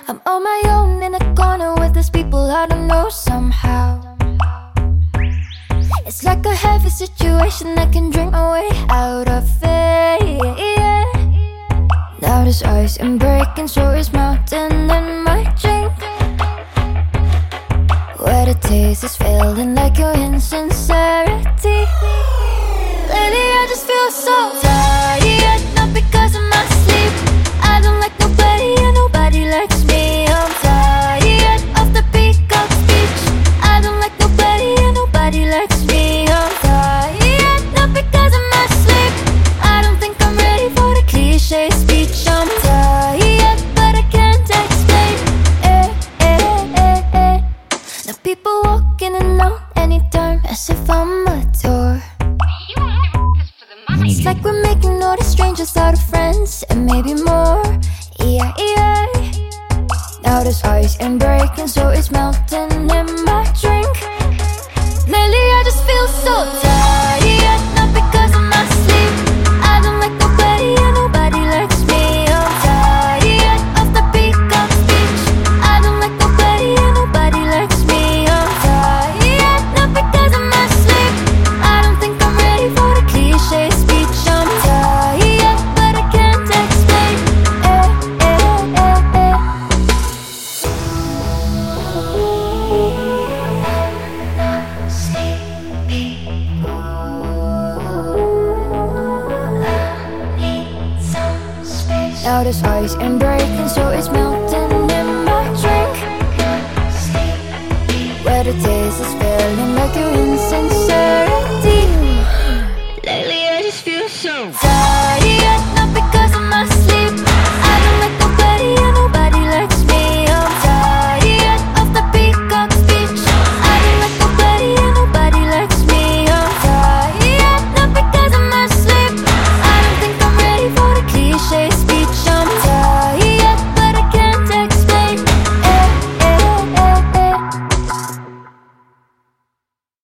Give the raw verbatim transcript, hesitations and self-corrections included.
I'm on my own in a corner with these people I don't know somehow. It's like a heavy situation I can drink my way out of it. Now there's ice and breaking, so it's melting in my drink. Where the taste is feeling like your insincerity. Lately I just feel so tired, not because of my sleep. I don't like nobody and nobody likes me. I'm tired of the peacock speech. I don't like nobody and nobody likes me. I'm tired, not because of my sleep. I don't think I'm ready for the cliche speech. I'm tired, but I can't explain. Eh, eh, eh, eh. Now people walk in and out anytime, as if I'm a tour. It's like we're making all the strangers out of friends, and maybe more. Yeah, yeah. Now there's ice and breaking, so it's melting in my drink. Lately I just feel so tired, not because of my sleep. I don't like nobody and nobody likes me. I'm tired of the peacock speech. I don't like nobody and nobody likes me. I'm tired, not because of my sleep. I don't think I'm ready for the cliche speech. I'm tired, but I can't explain. Eh, eh, eh, eh. Not sleepy. I need some space. Now there's ice and breaking, so it's melting in my drink. Where the taste is feeling like you're insincere.